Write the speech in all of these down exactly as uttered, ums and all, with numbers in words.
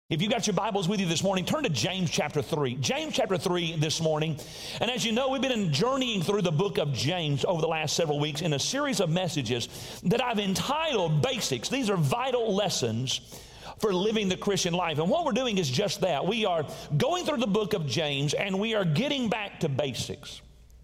If you've got your Bibles with you this morning, turn to James chapter three. James chapter three this morning. And as you know, we've been journeying through the book of James over the last several weeks in a series of messages that I've entitled Basics. These are vital lessons for living the Christian life. And what we're doing is just that. We are going through the book of James and we are getting back to basics.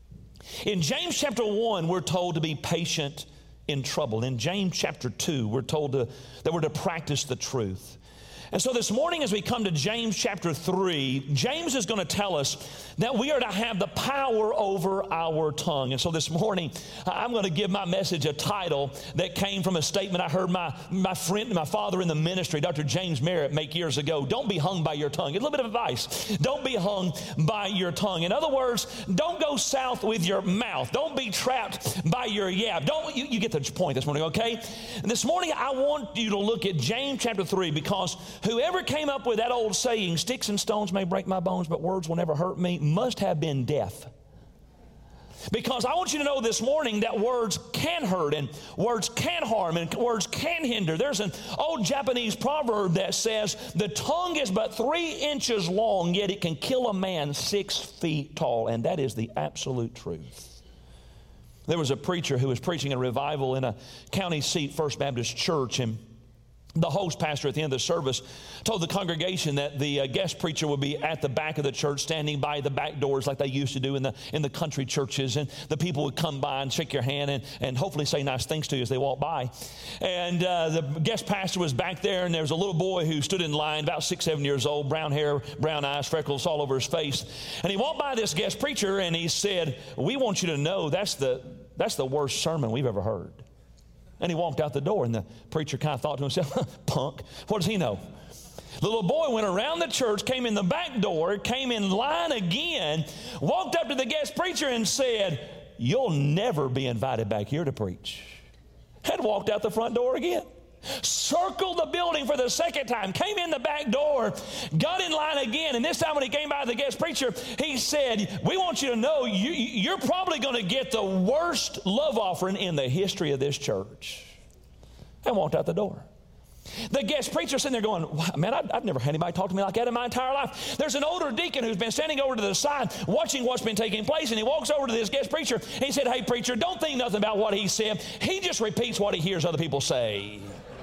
In James chapter one, we're told to be patient in trouble. In James chapter two, we're told to, that we're to practice the truth. And so this morning as we come to James chapter three, James is going to tell us that we are to have the power over our tongue. And so this morning, I'm going to give my message a title that came from a statement I heard my, my friend, my father in the ministry, Doctor James Merritt, make years ago. Don't be hung by your tongue. It's a little bit of advice. Don't be hung by your tongue. In other words, don't go south with your mouth. Don't be trapped by your yap. Don't, you, you get the point this morning, okay? And this morning, I want you to look at James chapter three because whoever came up with that old saying, sticks and stones may break my bones, but words will never hurt me, must have been deaf. Because I want you to know this morning that words can hurt and words can harm and words can hinder. There's an old Japanese proverb that says, the tongue is but three inches long, yet it can kill a man six feet tall. And that is the absolute truth. There was a preacher who was preaching a revival in a county seat First Baptist Church, and the host pastor at the end of the service told the congregation that the uh, guest preacher would be at the back of the church, standing by the back doors like they used to do in the in the country churches, and the people would come by and shake your hand and, and hopefully say nice things to you as they walk by. And uh, the guest pastor was back there, and there was a little boy who stood in line, about six, seven years old, brown hair, brown eyes, freckles all over his face. And he walked by this guest preacher, and he said, "We want you to know that's the that's the worst sermon we've ever heard." And he walked out the door, and the preacher kind of thought to himself, punk, what does he know? The little boy went around the church, came in the back door, came in line again, walked up to the guest preacher and said, "You'll never be invited back here to preach." And walked out the front door again. Circled the building for the second time, came in the back door, got in line again, and this time when he came by the guest preacher, he said, "We want you to know you, you're probably going to get the worst love offering in the history of this church." And walked out the door. The guest preacher sitting there going, "Man, I've, I've never had anybody talk to me like that in my entire life." There's an older deacon who's been standing over to the side watching what's been taking place, and he walks over to this guest preacher, and he said, "Hey, preacher, don't think nothing about what he said. He just repeats what he hears other people say."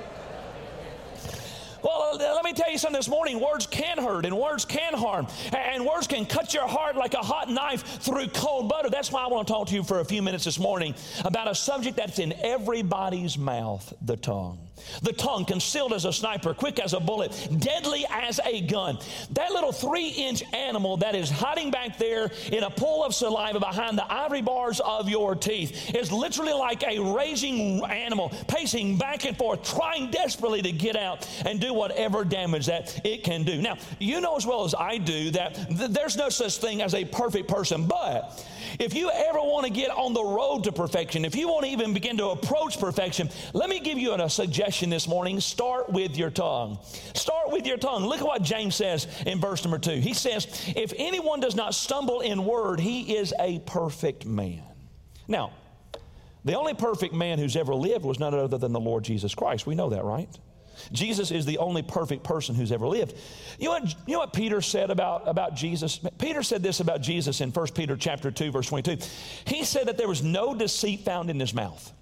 Well, let me tell you something this morning. Words can hurt and words can harm. And words can cut your heart like a hot knife through cold butter. That's why I want to talk to you for a few minutes this morning about a subject that's in everybody's mouth, the tongue. The tongue, concealed as a sniper, quick as a bullet, deadly as a gun. That little three-inch animal that is hiding back there in a pool of saliva behind the ivory bars of your teeth is literally like a raging animal, pacing back and forth, trying desperately to get out and do whatever damage that it can do. Now, you know as well as I do that th- there's no such thing as a perfect person, but if you ever want to get on the road to perfection, if you want to even begin to approach perfection, let me give you a suggestion this morning. Start with your tongue. Start with your tongue. Look at what James says in verse number two. He says, "If anyone does not stumble in word, he is a perfect man." Now, the only perfect man who's ever lived was none other than the Lord Jesus Christ. We know that, right? Jesus is the only perfect person who's ever lived. You know what, you know what Peter said about, about Jesus? Peter said this about Jesus in First Peter chapter two, verse twenty-two. He said that there was no deceit found in his mouth.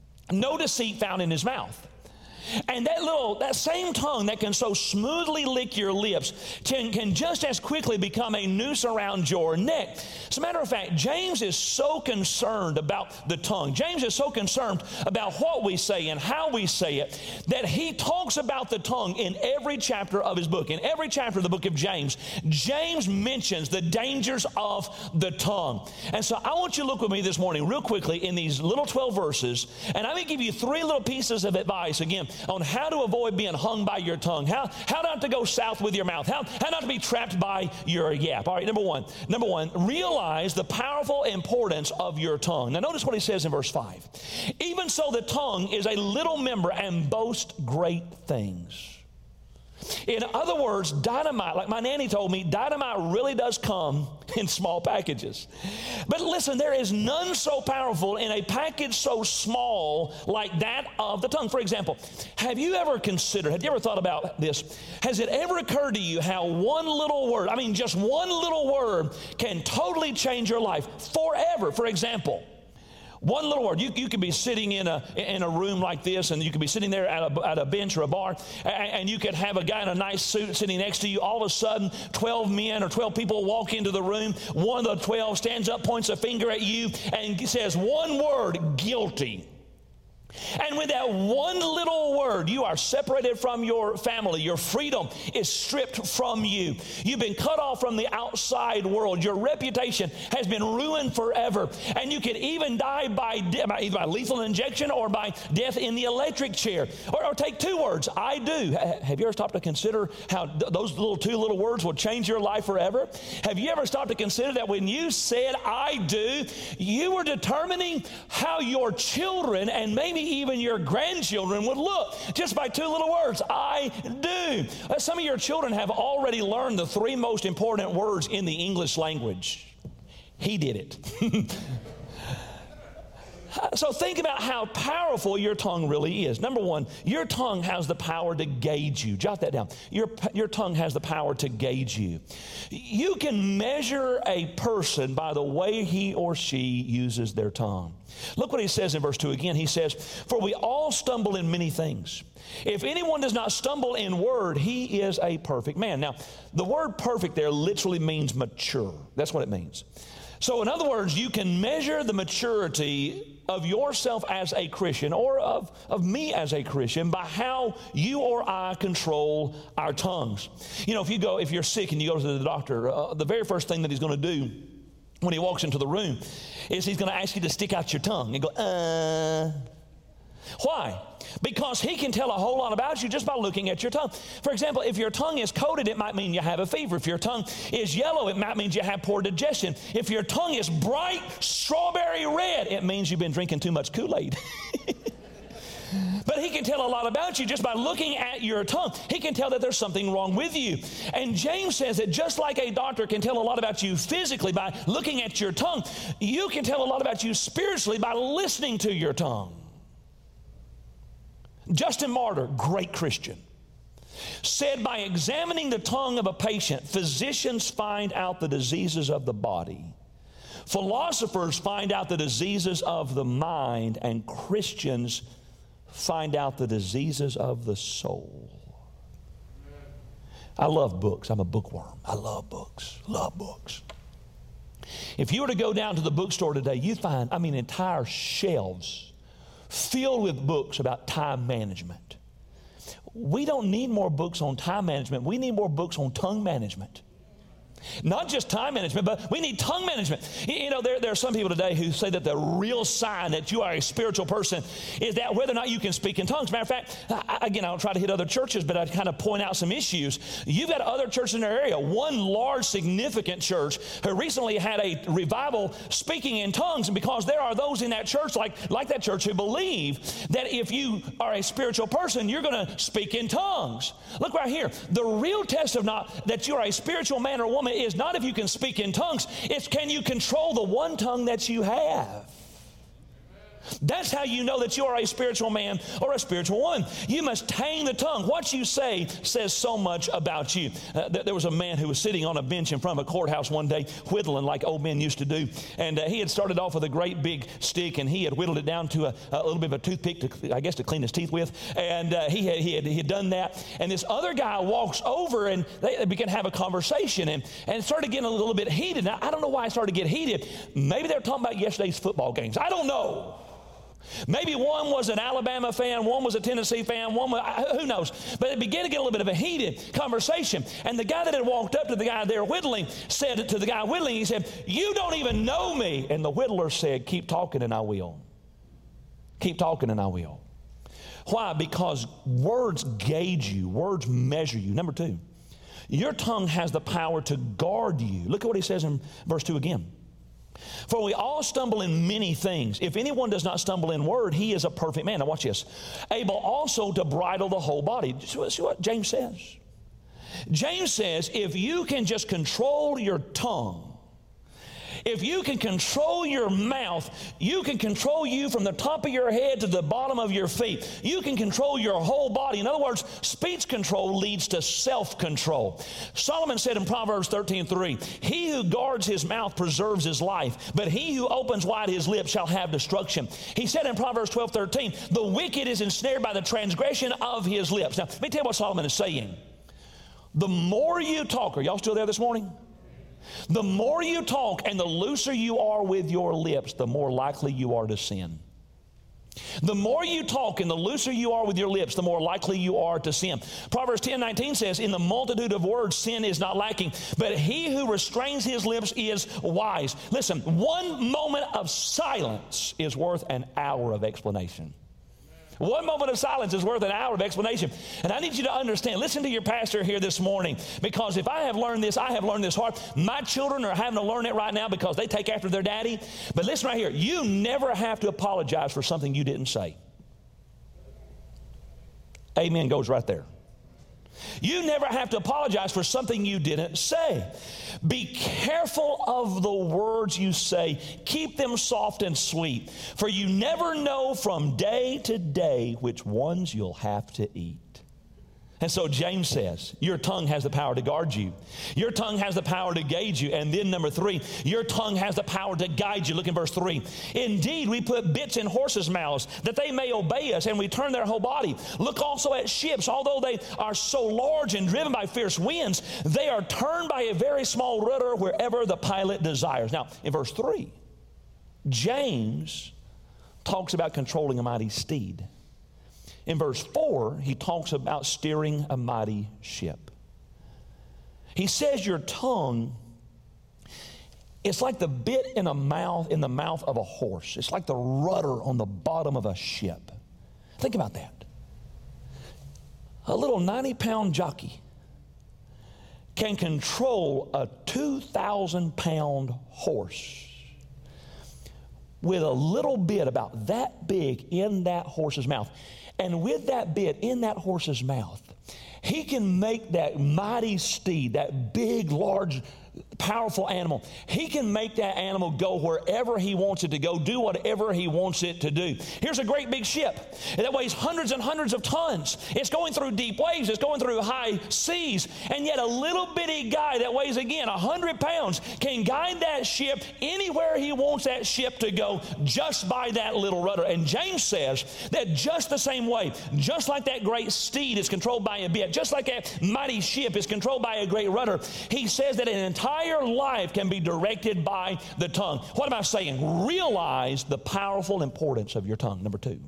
No deceit found in his mouth. And that little, that same tongue that can so smoothly lick your lips can, can just as quickly become a noose around your neck. As a matter of fact, James is so concerned about the tongue. James is so concerned about what we say and how we say it that he talks about the tongue in every chapter of his book. In every chapter of the book of James, James mentions the dangers of the tongue. And so I want you to look with me this morning real quickly in these little twelve verses, and I'm going to give you three little pieces of advice again on how to avoid being hung by your tongue, how, how not to go south with your mouth, how, how not to be trapped by your yap. All right, number one, number one, realize the powerful importance of your tongue. Now notice what he says in verse five. "Even so the tongue is a little member and boasts great things." In other words, dynamite, like my nanny told me, dynamite really does come in small packages. But listen, there is none so powerful in a package so small like that of the tongue. For example, have you ever considered, have you ever thought about this? Has it ever occurred to you how one little word, I mean just one little word, can totally change your life forever? For example, one little word. You, you could be sitting in a in a room like this, and you could be sitting there at a, at a bench or a bar, and, and you could have a guy in a nice suit sitting next to you. All of a sudden, twelve men or twelve people walk into the room. One of the twelve stands up, points a finger at you, and says one word, guilty. And with that one little word, you are separated from your family. Your freedom is stripped from you. You've been cut off from the outside world. Your reputation has been ruined forever. And you could even die by, de- by either by lethal injection or by death in the electric chair. Or, or take two words, I do. Have you ever stopped to consider how th- those little two little words will change your life forever? Have you ever stopped to consider that when you said I do, you were determining how your children and maybe even your grandchildren would look just by two little words, I do. Uh, some of your children have already learned the three most important words in the English language. He did it. So think about how powerful your tongue really is. Number one, your tongue has the power to gauge you. Jot that down. Your, your tongue has the power to gauge you. You can measure a person by the way he or she uses their tongue. Look what he says in verse two again. He says, for we all stumble in many things. If anyone does not stumble in word, he is a perfect man. Now, the word perfect there literally means mature. That's what it means. So in other words, you can measure the maturity of yourself as a Christian or of, of me as a Christian by how you or I control our tongues. You know, if you go, if you're sick and you go to the doctor, uh, the very first thing that he's going to do when he walks into the room is he's going to ask you to stick out your tongue and go, uh. Why? Because he can tell a whole lot about you just by looking at your tongue. For example, if your tongue is coated, it might mean you have a fever. If your tongue is yellow, it might mean you have poor digestion. If your tongue is bright strawberry red, it means you've been drinking too much Kool-Aid. But he can tell a lot about you just by looking at your tongue. He can tell that there's something wrong with you. And James says that just like a doctor can tell a lot about you physically by looking at your tongue, you can tell a lot about you spiritually by listening to your tongue. Justin Martyr, great Christian, said by examining the tongue of a patient, physicians find out the diseases of the body. Philosophers find out the diseases of the mind, and Christians find out the diseases of the soul. I love books. I'm a bookworm. I love books. Love books. If you were to go down to the bookstore today, you'd find, I mean, entire shelves filled with books about time management. We don't need more books on time management. We need more books on tongue management. Not just time management, but we need tongue management. You know, there, there are some people today who say that the real sign that you are a spiritual person is that whether or not you can speak in tongues. Matter of fact, I, again, I don't try to hit other churches, but I kind of point out some issues. You've got other churches in their area. One large, significant church who recently had a revival speaking in tongues, and because there are those in that church, like, like that church, who believe that if you are a spiritual person, you're going to speak in tongues. Look right here. The real test of not that you're a spiritual man or woman is not if you can speak in tongues, it's can you control the one tongue that you have. That's how you know that you are a spiritual man or a spiritual woman. You must tame the tongue. What you say says so much about you. Uh, th- there was a man who was sitting on a bench in front of a courthouse one day, whittling like old men used to do. And uh, he had started off with a great big stick, and he had whittled it down to a, a little bit of a toothpick, to, I guess, to clean his teeth with. And uh, he, had, he, had, he had done that. And this other guy walks over, and they, they began to have a conversation, and, and it started getting a little bit heated. Now, I don't know why it started to get heated. Maybe they were talking about yesterday's football games. I don't know. Maybe one was an Alabama fan, one was a Tennessee fan, one was, who knows. But it began to get a little bit of a heated conversation. And the guy that had walked up to the guy there whittling said to the guy whittling, he said, "You don't even know me." And the whittler said, "Keep talking and I will. Keep talking and I will." Why? Because words gauge you. Words measure you. Number two, your tongue has the power to guard you. Look at what he says in verse two again. For we all stumble in many things. If anyone does not stumble in word, he is a perfect man. Now watch this. Able also to bridle the whole body. See what James says. James says, if you can just control your tongue, if you can control your mouth, you can control you from the top of your head to the bottom of your feet. You can control your whole body. In other words, speech control leads to self-control. Solomon said in Proverbs thirteen three, he who guards his mouth preserves his life, but he who opens wide his lips shall have destruction. He said in Proverbs twelve thirteen, the wicked is ensnared by the transgression of his lips. Now, let me tell you what Solomon is saying. The more you talk, are y'all still there this morning? The more you talk and the looser you are with your lips, the more likely you are to sin. The more you talk and the looser you are with your lips, the more likely you are to sin. Proverbs ten nineteen says, in the multitude of words, sin is not lacking, but he who restrains his lips is wise. Listen, one moment of silence is worth an hour of explanation. One moment of silence is worth an hour of explanation. And I need you to understand, listen to your pastor here this morning, because if I have learned this, I have learned this hard. My children are having to learn it right now because they take after their daddy. But listen right here, you never have to apologize for something you didn't say. Amen goes right there. You never have to apologize for something you didn't say. Be careful of the words you say. Keep them soft and sweet, for you never know from day to day which ones you'll have to eat. And so James says, your tongue has the power to guard you. Your tongue has the power to gauge you. And then number three, your tongue has the power to guide you. Look in verse three. Indeed, we put bits in horses' mouths that they may obey us, and we turn their whole body. Look also at ships. Although they are so large and driven by fierce winds, they are turned by a very small rudder wherever the pilot desires. Now, in verse three, James talks about controlling a mighty steed. In verse four, he talks about steering a mighty ship. He says your tongue, it's like the bit in a mouth, in the mouth of a horse. It's like the rudder on the bottom of a ship. Think about that. A little ninety-pound jockey can control a two thousand pound horse with a little bit about that big in that horse's mouth. And with that bit in that horse's mouth, he can make that mighty steed, that big, large, powerful animal, he can make that animal go wherever he wants it to go, do whatever he wants it to do. Here's a great big ship that weighs hundreds and hundreds of tons. It's going through deep waves. It's going through high seas. And yet a little bitty guy that weighs, again, one hundred pounds can guide that ship anywhere he wants that ship to go just by that little rudder. And James says that just the same way, just like that great steed is controlled by a bit, just like that mighty ship is controlled by a great rudder, he says that an entire life can be directed by the tongue. What am I saying? Realize the powerful importance of your tongue. Number two,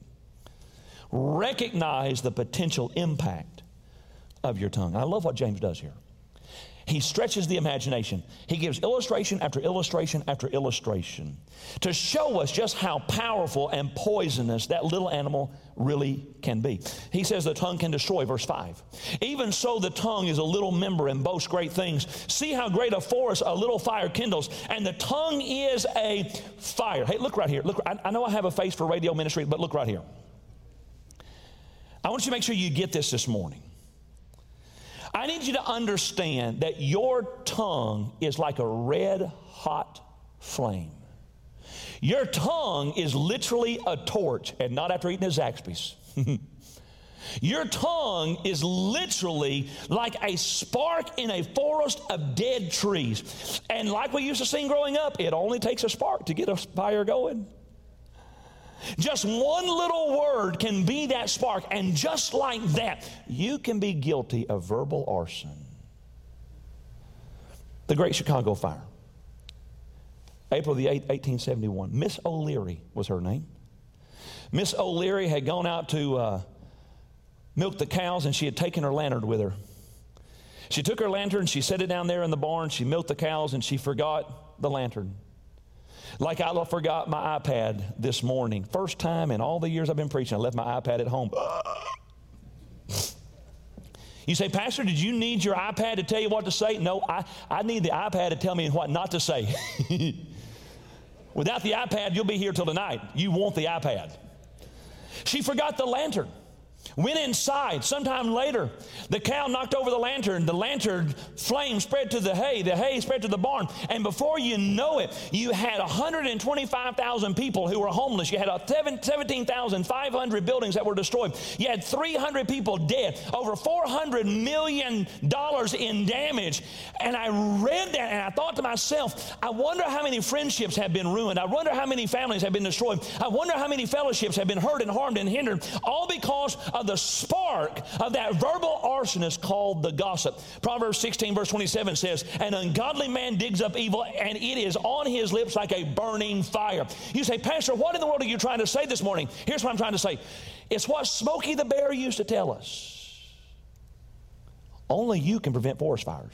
recognize the potential impact of your tongue. I love what James does here. He stretches the imagination. He gives illustration after illustration after illustration to show us just how powerful and poisonous that little animal really can be. He says the tongue can destroy, verse five. Even so, the tongue is a little member and boasts great things. See how great a forest a little fire kindles, and the tongue is a fire. Hey, look right here. Look, I, I know I have a face for radio ministry, but look right here. I want you to make sure you get this this morning. I need you to understand that your tongue is like a red hot flame. Your tongue is literally a torch, and not after eating a Zaxby's. Your tongue is literally like a spark in a forest of dead trees. And like we used to sing growing up, it only takes a spark to get a fire going. Just one little word can be that spark, and just like that, you can be guilty of verbal arson. The Great Chicago Fire, April the eighth, eighteen seventy-one. Miss O'Leary was her name. Miss O'Leary had gone out to uh, milk the cows, and she had taken her lantern with her. She took her lantern, she set it down there in the barn, she milked the cows, and she forgot the lantern. Like I forgot my iPad this morning. First time in all the years I've been preaching, I left my iPad at home. You say, Pastor, did you need your iPad to tell you what to say? No, I, I need the iPad to tell me what not to say. Without the iPad, you'll be here till tonight. You want the iPad. She forgot the lantern. Went inside. Sometime later, the cow knocked over the lantern. The lantern flame spread to the hay. The hay spread to the barn. And before you know it, you had one hundred twenty-five thousand people who were homeless. You had seventeen thousand five hundred buildings that were destroyed. You had three hundred people dead. Over four hundred million dollars in damage. And I read that and I thought to myself, I wonder how many friendships have been ruined. I wonder how many families have been destroyed. I wonder how many fellowships have been hurt and harmed and hindered. All because of the spark of that verbal arsonist called the gossip. Proverbs sixteen verse twenty-seven says, an ungodly man digs up evil, and it is on his lips like a burning fire. You say, Pastor, what in the world are you trying to say this morning? Here's what I'm trying to say. It's what Smokey the Bear used to tell us. Only you can prevent forest fires.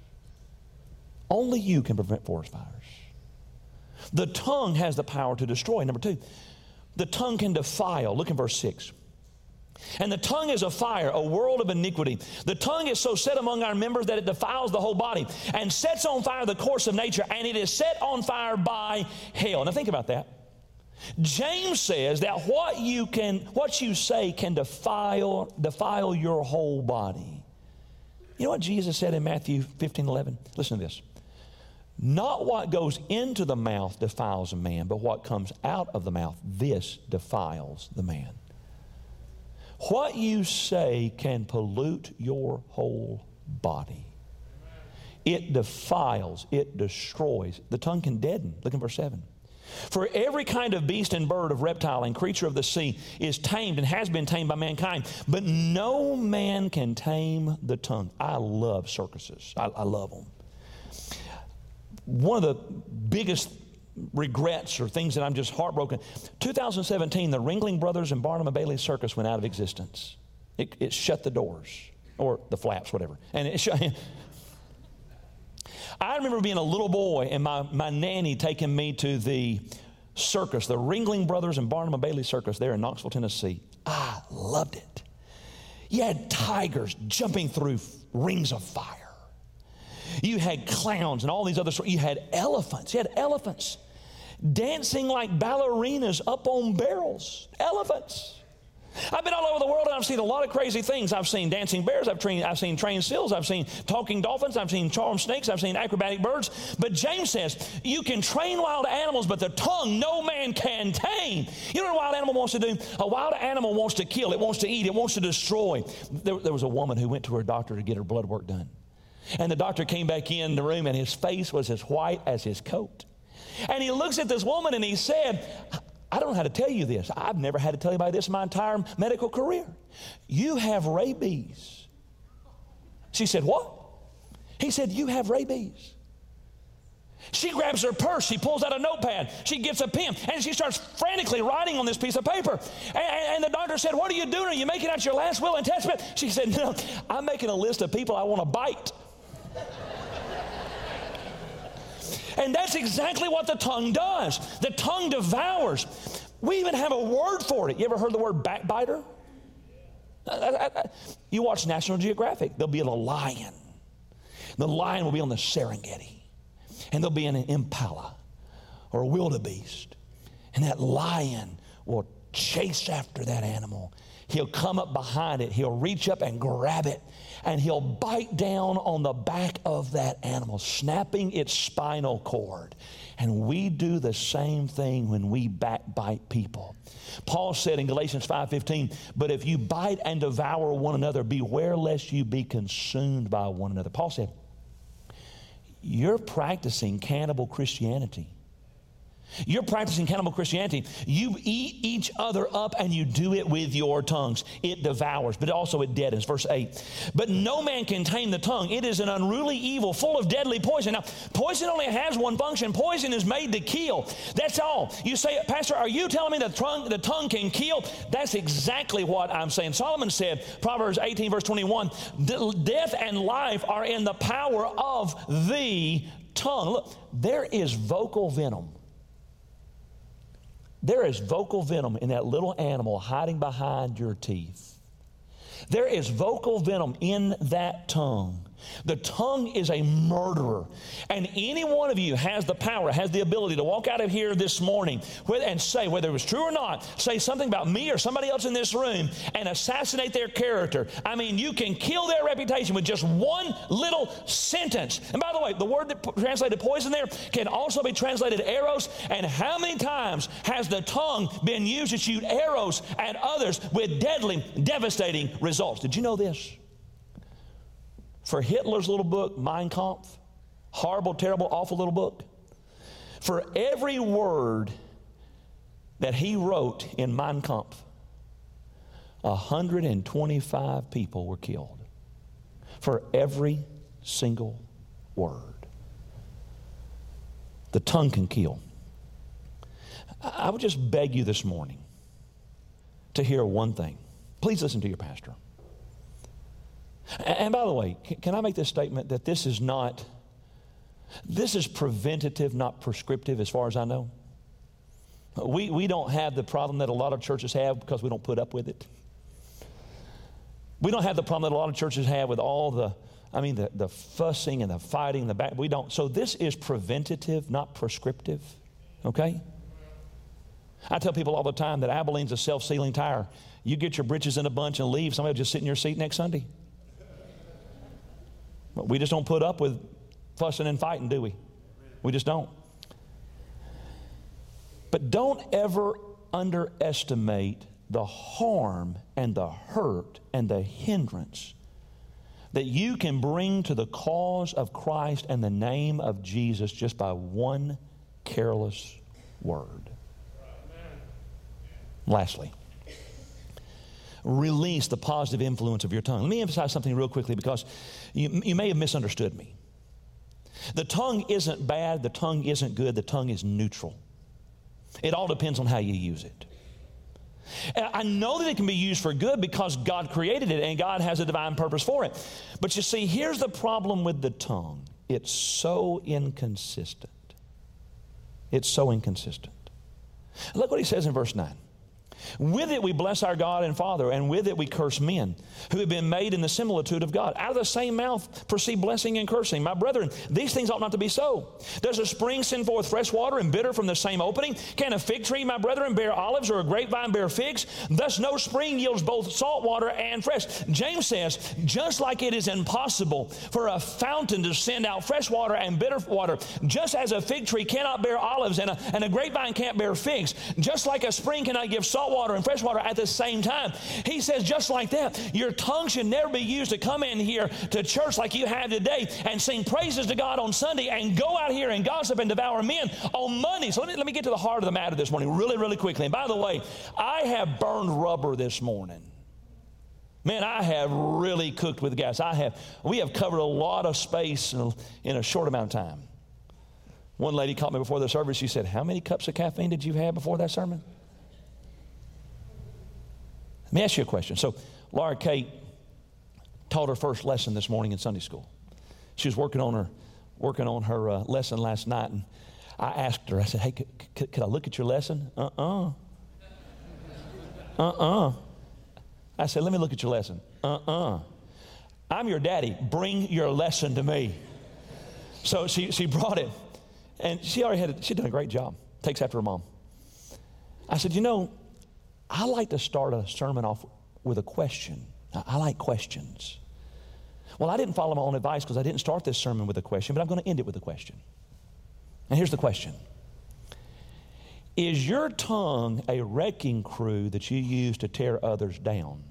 Only you can prevent forest fires. The tongue has the power to destroy. Number two, the tongue can defile. Look in verse six. And the tongue is a fire, a world of iniquity. The tongue is so set among our members that it defiles the whole body and sets on fire the course of nature, and it is set on fire by hell. Now think about that. James says that what you can, what you say can defile, defile your whole body. You know what Jesus said in Matthew fifteen eleven? Listen to this. Not what goes into the mouth defiles a man, but what comes out of the mouth, this defiles the man. What you say can pollute your whole body. It defiles, it destroys. The tongue can deaden. Look in verse seven. For every kind of beast and bird, of reptile and creature of the sea is tamed and has been tamed by mankind, but no man can tame the tongue. I love circuses. I, I love them. One of the biggest regrets or things that I'm just heartbroken. two thousand seventeen, the Ringling Brothers and Barnum and Bailey Circus went out of existence. It, it shut the doors, or the flaps, whatever. And it shut. I remember being a little boy and my, my nanny taking me to the circus, the Ringling Brothers and Barnum and Bailey Circus there in Knoxville, Tennessee. I loved it. You had tigers jumping through rings of fire. You had clowns and all these other sorts. You had elephants. You had elephants dancing like ballerinas up on barrels. Elephants. I've been all over the world and I've seen a lot of crazy things. I've seen dancing bears. I've, trained, I've seen trained seals. I've seen talking dolphins. I've seen charmed snakes. I've seen acrobatic birds. But James says, you can train wild animals, but the tongue no man can tame. You know what a wild animal wants to do? A wild animal wants to kill. It wants to eat. It wants to destroy. There, there was a woman who went to her doctor to get her blood work done. And the doctor came back in the room and his face was as white as his coat. And he looks at this woman and he said, I don't know how to tell you this. I've never had to tell anybody this in my entire medical career. You have rabies. She said, what? He said, you have rabies. She grabs her purse. She pulls out a notepad. She gets a pen, and she starts frantically writing on this piece of paper. And, and the doctor said, what are you doing? Are you making out your last will and testament? She said, no, I'm making a list of people I want to bite. And that's exactly what the tongue does. The tongue devours. We even have a word for it. You ever heard the word backbiter? You watch National Geographic. There'll be a lion. The lion will be on the Serengeti. And there'll be an impala or a wildebeest. And that lion will chase after that animal. He'll come up behind it. He'll reach up and grab it. And he'll bite down on the back of that animal, snapping its spinal cord. And we do the same thing when we backbite people. Paul said in Galatians five fifteen, but if you bite and devour one another, beware lest you be consumed by one another. Paul said, you're practicing cannibal Christianity. You're practicing cannibal Christianity. You eat each other up and you do it with your tongues. It devours, but also it deadens. Verse eight. But no man can tame the tongue. It is an unruly evil full of deadly poison. Now, poison only has one function. Poison is made to kill. That's all. You say, Pastor, are you telling me the tongue, the tongue can kill? That's exactly what I'm saying. Solomon said, Proverbs eighteen verse twenty-one, death and life are in the power of the tongue. Look, there is vocal venom. There is vocal venom in that little animal hiding behind your teeth. There is vocal venom in that tongue The tongue is a murderer. And any one of you has the power, has the ability to walk out of here this morning and say, whether it was true or not, say something about me or somebody else in this room and assassinate their character. I mean, you can kill their reputation with just one little sentence. And by the way, the word that translated poison there can also be translated arrows. And how many times has the tongue been used to shoot arrows at others with deadly, devastating results? Did you know this? For Hitler's little book, Mein Kampf, horrible, terrible, awful little book, for every word that he wrote in Mein Kampf, one hundred twenty-five people were killed. For every single word. The tongue can kill. I would just beg you this morning to hear one thing. Please listen to your pastor. And by the way, can I make this statement that this is not, this is preventative, not prescriptive as far as I know. We, we don't have the problem that a lot of churches have because we don't put up with it. We don't have the problem that a lot of churches have with all the, I mean, the, the fussing and the fighting, the back. We don't. So this is preventative, not prescriptive, okay? I tell people all the time that Abilene's a self-sealing tire. You get your britches in a bunch and leave, somebody will just sit in your seat next Sunday. But we just don't put up with fussing and fighting, do we? We just don't. But don't ever underestimate the harm and the hurt and the hindrance that you can bring to the cause of Christ and the name of Jesus just by one careless word. Lastly, release the positive influence of your tongue. Let me emphasize something real quickly because you, you may have misunderstood me. The tongue isn't bad. The tongue isn't good. The tongue is neutral. It all depends on how you use it. I know that it can be used for good because God created it and God has a divine purpose for it. But you see, here's the problem with the tongue. It's so inconsistent. It's so inconsistent. Look what he says in verse nine. With it we bless our God and Father, and with it we curse men who have been made in the similitude of God. Out of the same mouth proceed blessing and cursing. My brethren, these things ought not to be so. Does a spring send forth fresh water and bitter from the same opening? Can a fig tree, my brethren, bear olives, or a grapevine bear figs? Thus no spring yields both salt water and fresh. James says, just like it is impossible for a fountain to send out fresh water and bitter water, just as a fig tree cannot bear olives and a, and a grapevine can't bear figs, just like a spring cannot give salt water and fresh water at the same time. He says just like that, your tongue should never be used to come in here to church like you have today and sing praises to God on Sunday and go out here and gossip and devour men on Monday. So let me, let me get to the heart of the matter this morning really, really quickly. And by the way, I have burned rubber this morning. Man, I have really cooked with gas. I have. We have covered a lot of space in a, in a short amount of time. One lady called me before the service. She said, how many cups of caffeine did you have before that sermon? Let me ask you a question. So Laura Kate taught her first lesson this morning in Sunday school. She was working on her working on her uh, lesson last night, and I asked her, I said, hey, could, could, could I look at your lesson? Uh-uh. Uh-uh. I said, let me look at your lesson. Uh-uh. I'm your daddy. Bring your lesson to me. So she, she brought it, and she already had it. She'd done a great job. Takes after her mom. I said, you know, I like to start a sermon off with a question. I like questions. Well, I didn't follow my own advice because I didn't start this sermon with a question, but I'm going to end it with a question. And here's the question. Is your tongue a wrecking crew that you use to tear others down?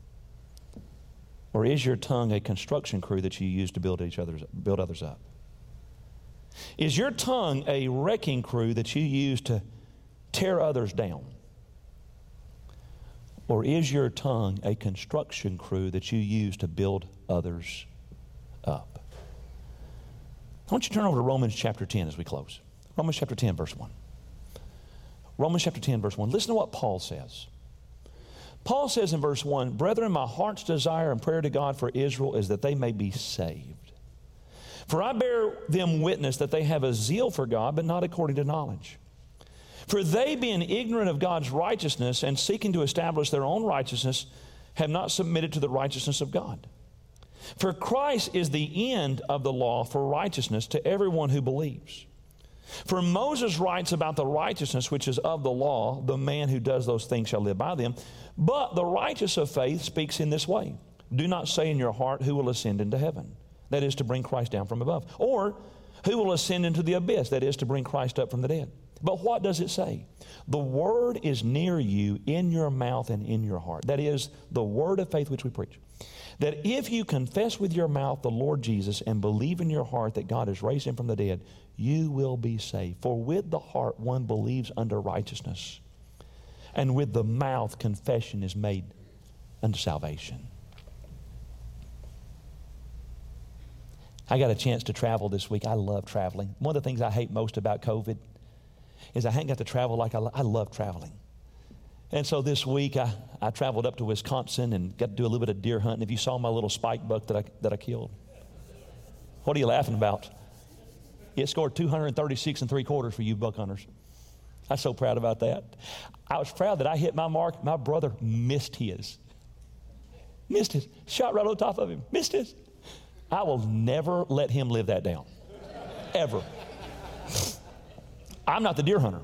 Or is your tongue a construction crew that you use to build each other's, build others up? Is your tongue a wrecking crew that you use to tear others down? Or is your tongue a construction crew that you use to build others up? I want you to turn over to Romans chapter ten as we close. Romans chapter ten, verse one. Romans chapter ten, verse one. Listen to what Paul says. Paul says in verse one, brethren, my heart's desire and prayer to God for Israel is that they may be saved. For I bear them witness that they have a zeal for God, but not according to knowledge. For they, being ignorant of God's righteousness and seeking to establish their own righteousness, have not submitted to the righteousness of God. For Christ is the end of the law for righteousness to everyone who believes. For Moses writes about the righteousness which is of the law, the man who does those things shall live by them. But the righteous of faith speaks in this way. Do not say in your heart, who will ascend into heaven? That is to bring Christ down from above. Or, who will ascend into the abyss? That is to bring Christ up from the dead. But what does it say? The word is near you, in your mouth and in your heart. That is the word of faith which we preach. That if you confess with your mouth the Lord Jesus and believe in your heart that God has raised him from the dead, you will be saved. For with the heart one believes unto righteousness, and with the mouth confession is made unto salvation. I got a chance to travel this week. I love traveling. One of the things I hate most about COVID is I hadn't got to travel like I, lo- I love traveling. And so this week I, I traveled up to Wisconsin and got to do a little bit of deer hunting. If you saw my little spike buck that I, that I killed. What are you laughing about? It scored two hundred thirty-six and three quarters for you buck hunters. I'm so proud about that. I was proud that I hit my mark. My brother missed his. Missed his. Shot right on top of him. Missed his. I will never let him live that down. Ever. I'm not the deer hunter.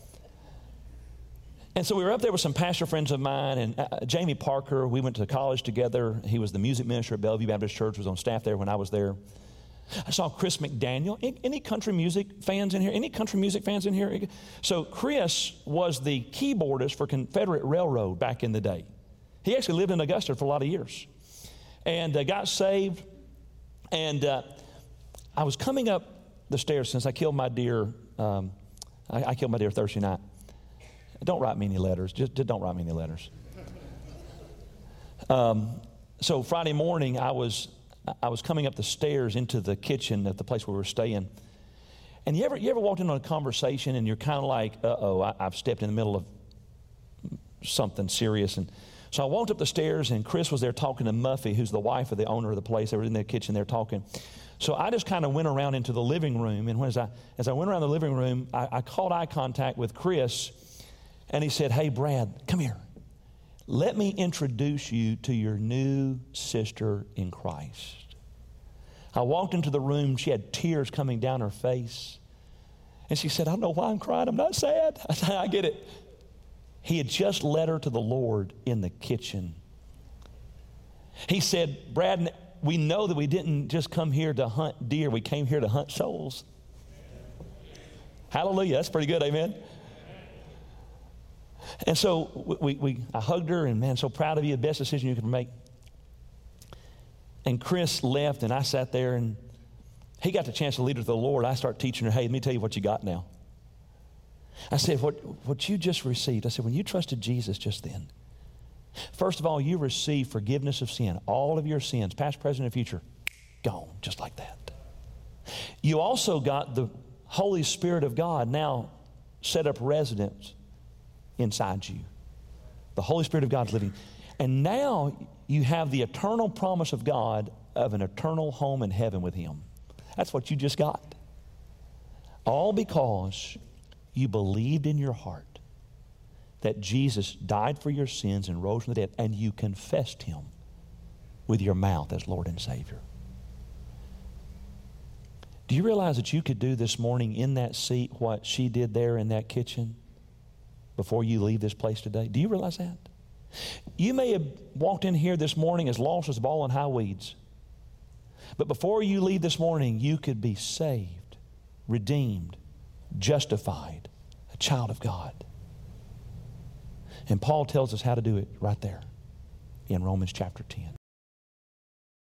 And so we were up there with some pastor friends of mine, and uh, Jamie Parker, we went to college together. He was the music minister at Bellevue Baptist Church, was on staff there when I was there. I saw Chris McDaniel. Any, any country music fans in here? Any country music fans in here? So Chris was the keyboardist for Confederate Railroad back in the day. He actually lived in Augusta for a lot of years and uh, got saved. And uh, I was coming up the stairs since I killed my deer. Um, I, I killed my deer Thursday night. Don't write me any letters. Just, just don't write me any letters. Um, so Friday morning, I was I was coming up the stairs into the kitchen at the place where we were staying. And you ever you ever walked into a conversation and you're kind of like, uh-oh, I, I've stepped in the middle of something serious. And so I walked up the stairs, and Chris was there talking to Muffy, who's the wife of the owner of the place. They were in their kitchen there talking. So I just kind of went around into the living room. And when, as, I, as I went around the living room, I, I caught eye contact with Chris. And he said, hey, Brad, come here. Let me introduce you to your new sister in Christ. I walked into the room. She had tears coming down her face. And she said, I don't know why I'm crying. I'm not sad. I said, I get it. He had just led her to the Lord in the kitchen. He said, Brad, we know that we didn't just come here to hunt deer. We came here to hunt souls. Hallelujah. That's pretty good. Amen. And so we, we, I hugged her, and man, so proud of you, the best decision you could make. And Chris left, and I sat there, and he got the chance to lead her to the Lord. I started teaching her, hey, let me tell you what you got now. I said, what, what you just received, I said, when you trusted Jesus just then, first of all, you received forgiveness of sin. All of your sins, past, present, and future, gone, just like that. You also got the Holy Spirit of God now set up residence inside you. The Holy Spirit of God is living. And now you have the eternal promise of God of an eternal home in heaven with Him. That's what you just got. All because you believed in your heart that Jesus died for your sins and rose from the dead, and you confessed Him with your mouth as Lord and Savior. Do you realize that you could do this morning in that seat what she did there in that kitchen before you leave this place today? Do you realize that? You may have walked in here this morning as lost as a ball in high weeds. But before you leave this morning, you could be saved, redeemed, justified, a child of God. And Paul tells us how to do it right there in Romans chapter ten.